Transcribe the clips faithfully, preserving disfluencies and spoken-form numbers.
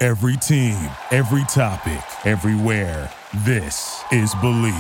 Every team, every topic, everywhere. This is Believe.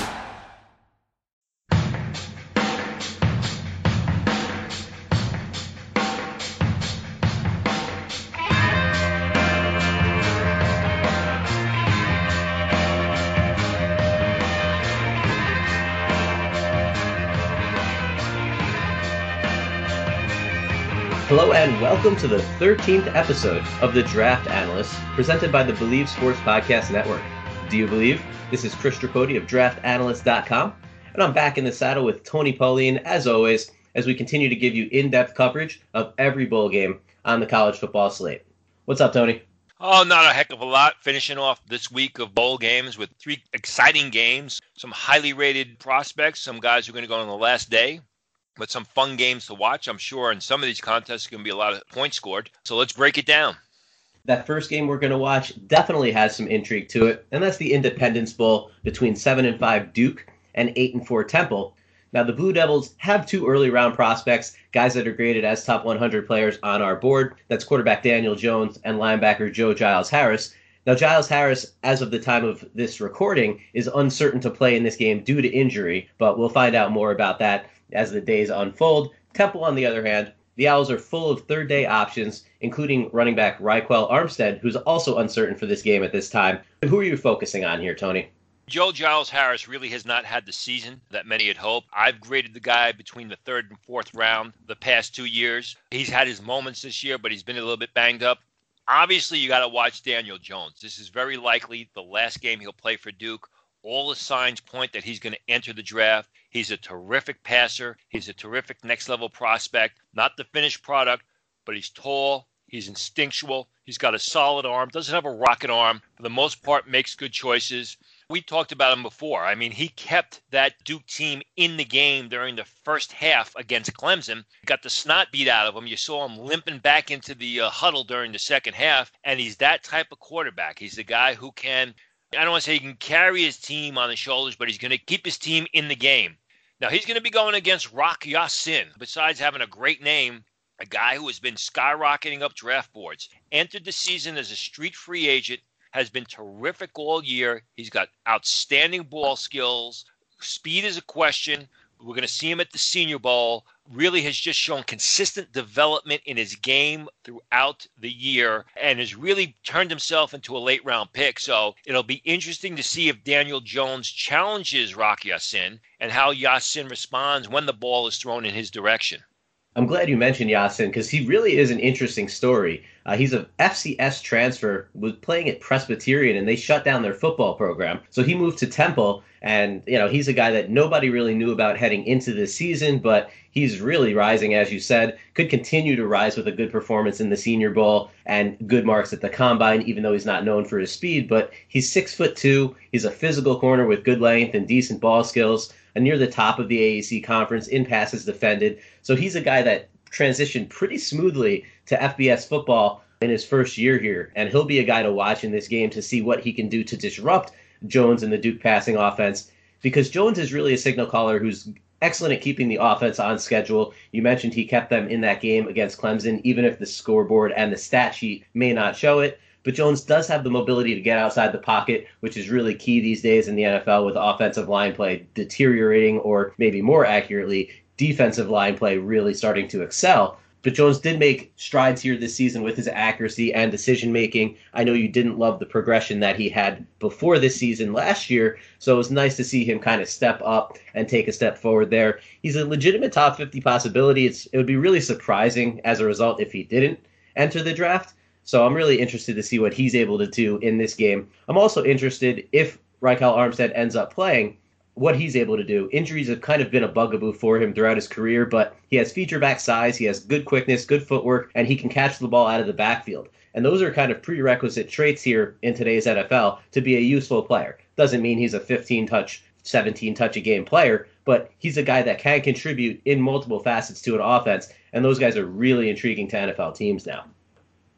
Hello and welcome to the thirteenth episode of The Draft Analyst, presented by the Believe Sports Podcast Network. Do you believe? This is Chris Tripodi of draft analyst dot com, and I'm back in the saddle with Tony Pauline, as always, as we continue to give you in-depth coverage of every bowl game on the college football slate. What's up, Tony? Oh, not a heck of a lot. Finishing off this week of bowl games with three exciting games, some highly rated prospects, some guys who are going to go on the last day. But some fun games to watch, I'm sure. And some of these contests are going to be a lot of points scored. So let's break it down. That first game we're going to watch definitely has some intrigue to it, and that's the Independence Bowl between seven and five Duke and eight and four Temple. Now, the Blue Devils have two early round prospects, guys that are graded as top one hundred players on our board. That's quarterback Daniel Jones and linebacker Joe Giles Harris. Now, Giles Harris, as of the time of this recording, is uncertain to play in this game due to injury, but we'll find out more about that as the days unfold. Temple, on the other hand, the Owls are full of third-day options, including running back Ryquell Armstead, who's also uncertain for this game at this time. Who are you focusing on here, Tony? Joe Giles Harris really has not had the season that many had hoped. I've graded the guy between the third and fourth round the past two years. He's had his moments this year, but he's been a little bit banged up. Obviously, you got to watch Daniel Jones. This is very likely the last game he'll play for Duke. All the signs point that he's going to enter the draft. He's a terrific passer. He's a terrific next-level prospect. Not the finished product, but he's tall. He's instinctual. He's got a solid arm. Doesn't have a rocket arm. For the most part, makes good choices. We talked about him before. I mean, he kept that Duke team in the game during the first half against Clemson. Got the snot beat out of him. You saw him limping back into the uh, huddle during the second half. And he's that type of quarterback. He's the guy who can, I don't want to say he can carry his team on his shoulders, but he's going to keep his team in the game. Now, he's going to be going against Rock Ya-Sin. Besides having a great name, a guy who has been skyrocketing up draft boards. Entered the season as a street free agent, has been terrific all year. He's got outstanding ball skills. Speed is a question. We're going to see him at the Senior Bowl. Really has just shown consistent development in his game throughout the year and has really turned himself into a late-round pick. So it'll be interesting to see if Daniel Jones challenges Rock Ya-Sin and how Ya-Sin responds when the ball is thrown in his direction. I'm glad you mentioned Ya-Sin because he really is an interesting story. Uh, he's a F C S transfer, was playing at Presbyterian, and they shut down their football program. So he moved to Temple, and you know he's a guy that nobody really knew about heading into this season, but he's really rising, as you said, could continue to rise with a good performance in the Senior Bowl and good marks at the Combine, even though he's not known for his speed. But he's six foot two. He's a physical corner with good length and decent ball skills, and near the top of the A A C conference in passes defended. So he's a guy that transitioned pretty smoothly to F B S football in his first year here, and he'll be a guy to watch in this game to see what he can do to disrupt Jones and the Duke passing offense, because Jones is really a signal caller who's excellent at keeping the offense on schedule. You mentioned he kept them in that game against Clemson, even if the scoreboard and the stat sheet may not show it. But Jones does have the mobility to get outside the pocket, which is really key these days in the N F L with offensive line play deteriorating, or maybe more accurately, defensive line play really starting to excel. But Jones did make strides here this season with his accuracy and decision-making. I know you didn't love the progression that he had before this season last year, so it was nice to see him kind of step up and take a step forward there. He's a legitimate top fifty possibility. It's, it would be really surprising as a result if he didn't enter the draft. So I'm really interested to see what he's able to do in this game. I'm also interested if Ryquell Armstead ends up playing, what he's able to do. Injuries have kind of been a bugaboo for him throughout his career, but he has feature back size, he has good quickness, good footwork, and he can catch the ball out of the backfield. And those are kind of prerequisite traits here in today's N F L to be a useful player. Doesn't mean he's a fifteen-touch, seventeen-touch-a-game player, but he's a guy that can contribute in multiple facets to an offense, and those guys are really intriguing to N F L teams now.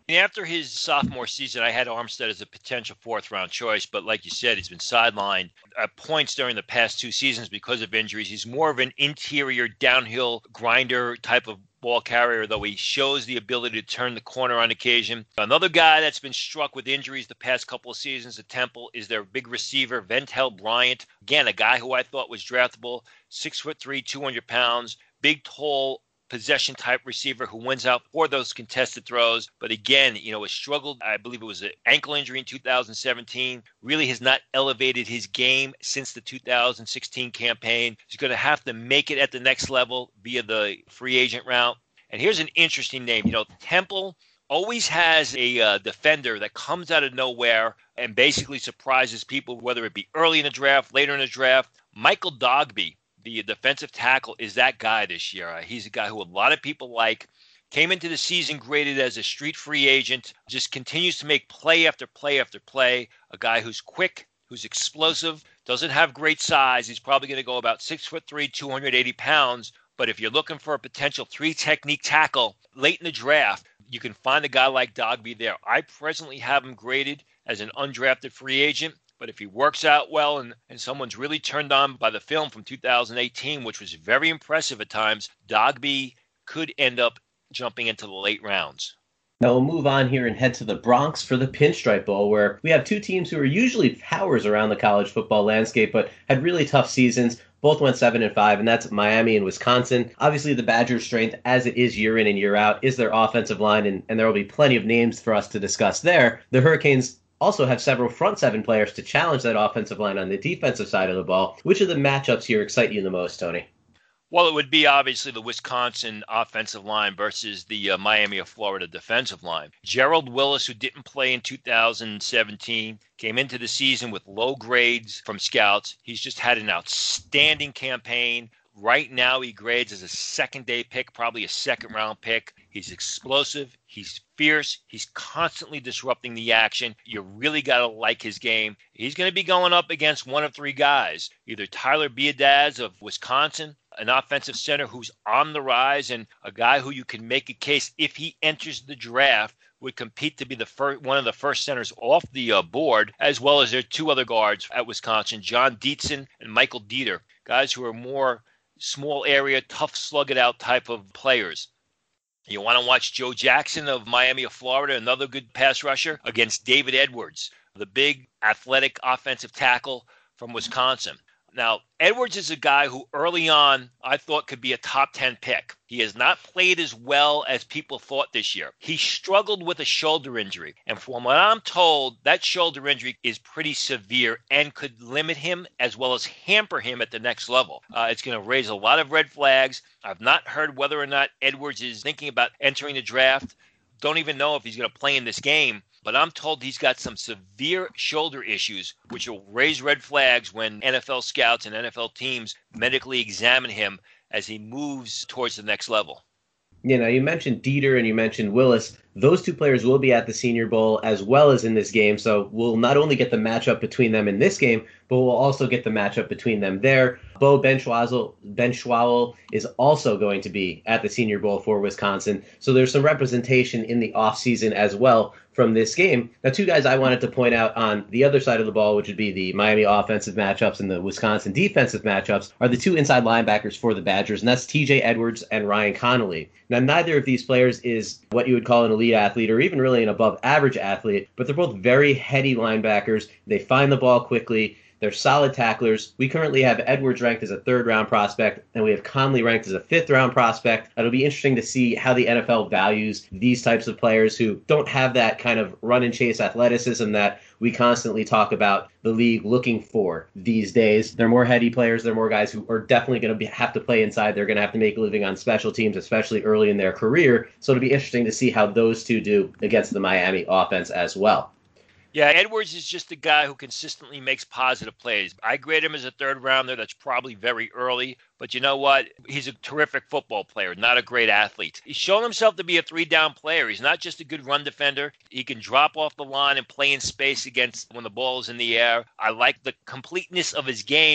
And after his sophomore season, I had Armstead as a potential fourth-round choice, but like you said, he's been sidelined at points during the past two seasons because of injuries. He's more of an interior downhill grinder type of ball carrier, though he shows the ability to turn the corner on occasion. Another guy that's been struck with injuries the past couple of seasons at Temple is their big receiver, Ventel Bryant. Again, a guy who I thought was draftable, six foot three, two hundred pounds, big, tall, possession type receiver who wins out for those contested throws. But again, you know, has struggled. I believe it was an ankle injury in two thousand seventeen. Really has not elevated his game since the two thousand sixteen campaign. He's going to have to make it at the next level via the free agent route. And here's an interesting name. You know, Temple always has a uh, defender that comes out of nowhere and basically surprises people, whether it be early in the draft, later in the draft. Michael Dogby, the defensive tackle, is that guy this year. Uh, he's a guy who a lot of people like. Came into the season graded as a street free agent. Just continues to make play after play after play. A guy who's quick, who's explosive, doesn't have great size. He's probably going to go about six foot three, two hundred eighty pounds. But if you're looking for a potential three technique tackle late in the draft, you can find a guy like Dogby there. I presently have him graded as an undrafted free agent. But if he works out well and, and someone's really turned on by the film from two thousand eighteen, which was very impressive at times, Dogby could end up jumping into the late rounds. Now we'll move on here and head to the Bronx for the Pinstripe Bowl, where we have two teams who are usually powers around the college football landscape, but had really tough seasons. Both went seven and five, and that's Miami and Wisconsin. Obviously, the Badgers' strength, as it is year in and year out, is their offensive line, and, and there will be plenty of names for us to discuss there. The Hurricanes also have several front seven players to challenge that offensive line on the defensive side of the ball. Which of the matchups here excite you the most, Tony? Well, it would be obviously the Wisconsin offensive line versus the uh, Miami of Florida defensive line. Gerald Willis, who didn't play in two thousand seventeen, came into the season with low grades from scouts. He's just had an outstanding campaign. Right now, he grades as a second-day pick, probably a second-round pick. He's explosive. He's fierce. He's constantly disrupting the action. You really got to like his game. He's going to be going up against one of three guys, either Tyler Biadasz of Wisconsin, an offensive center who's on the rise, and a guy who you can make a case, if he enters the draft, would compete to be the first, one of the first centers off the uh, board, as well as their two other guards at Wisconsin, John Dietzen and Michael Dieter, guys who are more small area, tough slug it out type of players. You want to watch Joe Jackson of Miami of Florida, another good pass rusher, against David Edwards, the big athletic offensive tackle from Wisconsin. Now, Edwards is a guy who early on I thought could be a top ten pick. He has not played as well as people thought this year. He struggled with a shoulder injury. And from what I'm told, that shoulder injury is pretty severe and could limit him as well as hamper him at the next level. Uh, it's going to raise a lot of red flags. I've not heard whether or not Edwards is thinking about entering the draft. Don't even know if he's going to play in this game. But I'm told he's got some severe shoulder issues, which will raise red flags when N F L scouts and N F L teams medically examine him as he moves towards the next level. You know, you mentioned Dieter and you mentioned Willis. Those two players will be at the Senior Bowl as well as in this game. So we'll not only get the matchup between them in this game, but we'll also get the matchup between them there. Bo Benchwazel, Benchwowel is also going to be at the Senior Bowl for Wisconsin. So there's some representation in the offseason as well from this game. Now, two guys I wanted to point out on the other side of the ball, which would be the Miami offensive matchups and the Wisconsin defensive matchups, are the two inside linebackers for the Badgers, and that's T J Edwards and Ryan Connolly. Now, neither of these players is what you would call an elite athlete or even really an above average athlete, but they're both very heady linebackers. They find the ball quickly. They're solid tacklers. We currently have Edwards ranked as a third-round prospect, and we have Conley ranked as a fifth-round prospect. It'll be interesting to see how the N F L values these types of players who don't have that kind of run-and-chase athleticism that we constantly talk about the league looking for these days. They're more heady players. They're more guys who are definitely going to have to play inside. They're going to have to make a living on special teams, especially early in their career. So it'll be interesting to see how those two do against the Miami offense as well. Yeah, Edwards is just a guy who consistently makes positive plays. I grade him as a third rounder. That's probably very early. But you know what? He's a terrific football player, not a great athlete. He's shown himself to be a three-down player. He's not just a good run defender. He can drop off the line and play in space against when the ball is in the air. I like the completeness of his game.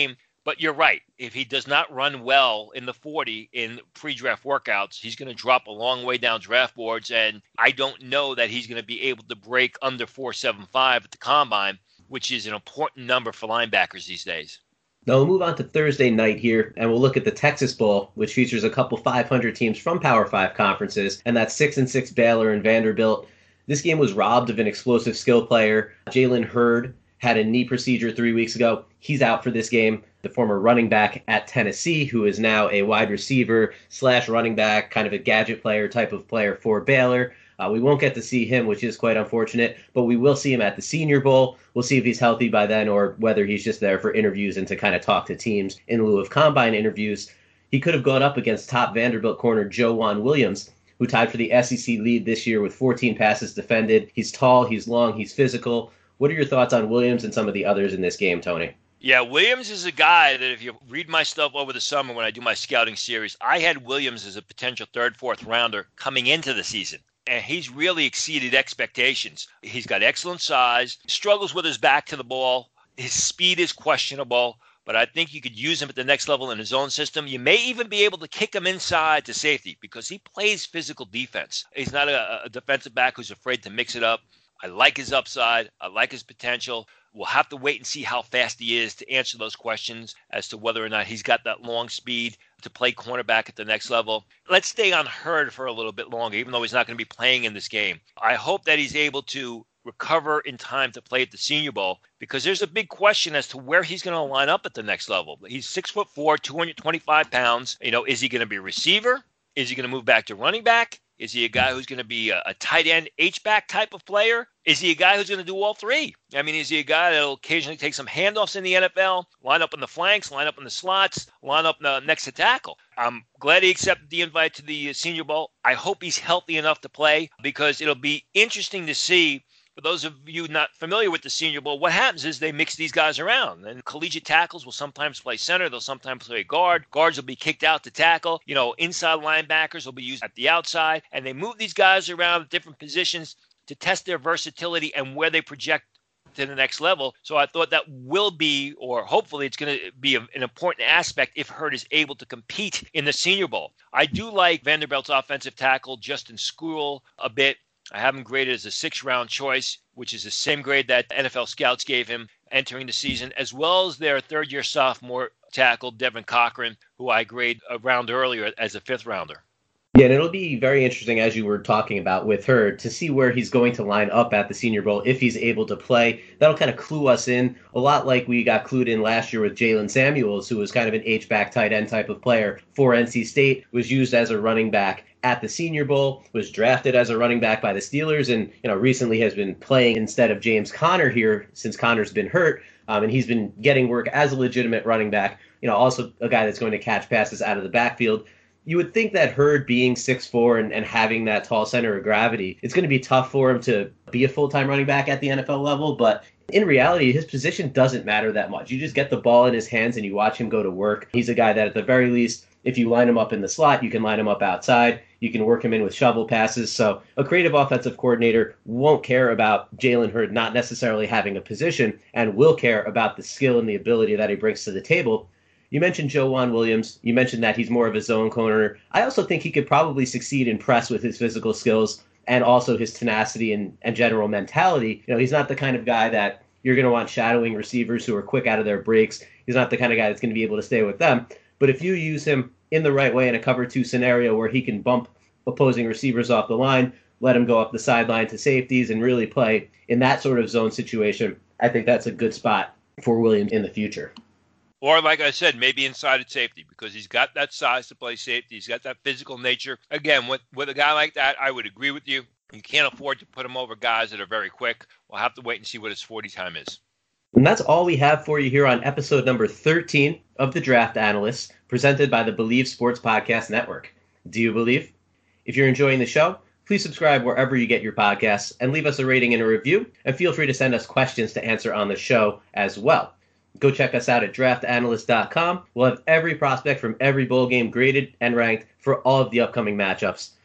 But you're right. If he does not run well in the forty in pre-draft workouts, he's going to drop a long way down draft boards. And I don't know that he's going to be able to break under four seventy-five at the combine, which is an important number for linebackers these days. Now we'll move on to Thursday night here, and we'll look at the Texas Bowl, which features a couple five hundred teams from Power Five conferences, and that's six and six Baylor and Vanderbilt. This game was robbed of an explosive skill player. Jalen Hurd had a knee procedure three weeks ago. He's out for this game. The former running back at Tennessee, who is now a wide receiver slash running back, kind of a gadget player type of player for Baylor. Uh, we won't get to see him, which is quite unfortunate, but we will see him at the Senior Bowl. We'll see if he's healthy by then or whether he's just there for interviews and to kind of talk to teams in lieu of combine interviews. He could have gone up against top Vanderbilt corner Joejuan Williams, who tied for the S E C lead this year with fourteen passes defended. He's tall, he's long, he's physical. What are your thoughts on Williams and some of the others in this game, Tony? Yeah, Williams is a guy that if you read my stuff over the summer when I do my scouting series, I had Williams as a potential third, fourth rounder coming into the season. And he's really exceeded expectations. He's got excellent size, struggles with his back to the ball. His speed is questionable, but I think you could use him at the next level in his own system. You may even be able to kick him inside to safety because he plays physical defense. He's not a, a defensive back who's afraid to mix it up. I like his upside. I like his potential. We'll have to wait and see how fast he is to answer those questions as to whether or not he's got that long speed to play cornerback at the next level. Let's stay on Hurd for a little bit longer, even though he's not going to be playing in this game. I hope that he's able to recover in time to play at the Senior Bowl because there's a big question as to where he's going to line up at the next level. He's six foot four, two hundred twenty-five pounds. You know, is he going to be a receiver? Is he going to move back to running back? Is he a guy who's going to be a, a tight end H-back type of player? Is he a guy who's going to do all three? I mean, is he a guy that will occasionally take some handoffs in the N F L, line up in the flanks, line up in the slots, line up uh, next to tackle? I'm glad he accepted the invite to the Senior Bowl. I hope he's healthy enough to play because it'll be interesting to see. For those of you not familiar with the Senior Bowl, what happens is they mix these guys around. And collegiate tackles will sometimes play center. They'll sometimes play guard. Guards will be kicked out to tackle. You know, inside linebackers will be used at the outside. And they move these guys around at different positions to test their versatility and where they project to the next level. So I thought that will be, or hopefully it's going to be a, an important aspect if Hurd is able to compete in the Senior Bowl. I do like Vanderbilt's offensive tackle, Justin Skule, a bit. I have him graded as a six-round choice, which is the same grade that N F L scouts gave him entering the season, as well as their third-year sophomore tackle, Devin Cochran, who I grade a round earlier as a fifth-rounder. Yeah, and it'll be very interesting, as you were talking about with Hurd, to see where he's going to line up at the Senior Bowl if he's able to play. That'll kind of clue us in, a lot like we got clued in last year with Jalen Samuels, who was kind of an H-back tight end type of player for N C State, was used as a running back at the Senior Bowl, was drafted as a running back by the Steelers, and you know recently has been playing instead of James Conner here since Conner's been hurt, um, and he's been getting work as a legitimate running back. You know, also a guy that's going to catch passes out of the backfield. You would think that Hurd being six foot four and, and having that tall center of gravity, it's going to be tough for him to be a full-time running back at the N F L level, but in reality, his position doesn't matter that much. You just get the ball in his hands and you watch him go to work. He's a guy that at the very least, if you line him up in the slot, you can line him up outside. You can work him in with shovel passes. So a creative offensive coordinator won't care about Jalen Hurd not necessarily having a position and will care about the skill and the ability that he brings to the table. You mentioned Joejuan Williams. You mentioned that he's more of a zone corner. I also think he could probably succeed in press with his physical skills and also his tenacity and, and general mentality. You know, he's not the kind of guy that you're going to want shadowing receivers who are quick out of their breaks. He's not the kind of guy that's going to be able to stay with them. But if you use him in the right way in a cover two scenario where he can bump opposing receivers off the line, let him go up the sideline to safeties and really play in that sort of zone situation, I think that's a good spot for Williams in the future. Or, like I said, maybe inside at safety because he's got that size to play safety. He's got that physical nature. Again, with, with a guy like that, I would agree with you. You can't afford to put him over guys that are very quick. We'll have to wait and see what his forty time is. And that's all we have for you here on episode number thirteen of The Draft Analysts, presented by the Believe Sports Podcast Network. Do you believe? If you're enjoying the show, please subscribe wherever you get your podcasts and leave us a rating and a review. And feel free to send us questions to answer on the show as well. Go check us out at draft analyst dot com. We'll have every prospect from every bowl game graded and ranked for all of the upcoming matchups.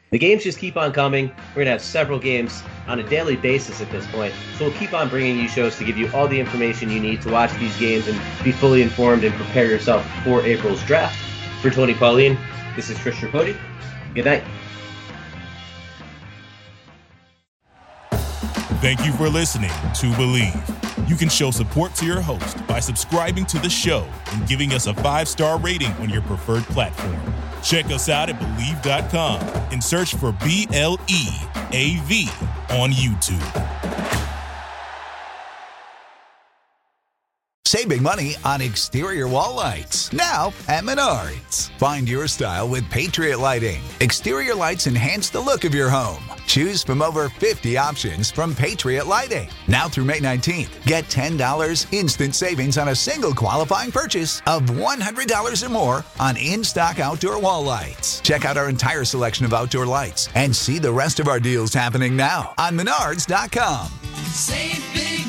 The games just keep on coming. We're going to have several games on a daily basis at this point. So we'll keep on bringing you shows to give you all the information you need to watch these games and be fully informed and prepare yourself for April's draft. For Tony Pauline, this is Chris Tripodi. Good night. Thank you for listening to Believe. You can show support to your host by subscribing to the show and giving us a five-star rating on your preferred platform. Check us out at Believe dot com and search for B L E A V on YouTube. Save big money on exterior wall lights, now at Menards. Find your style with Patriot Lighting. Exterior lights enhance the look of your home. Choose from over fifty options from Patriot Lighting. Now through May nineteenth, get ten dollars instant savings on a single qualifying purchase of one hundred dollars or more on in-stock outdoor wall lights. Check out our entire selection of outdoor lights and see the rest of our deals happening now on Menards dot com. Save big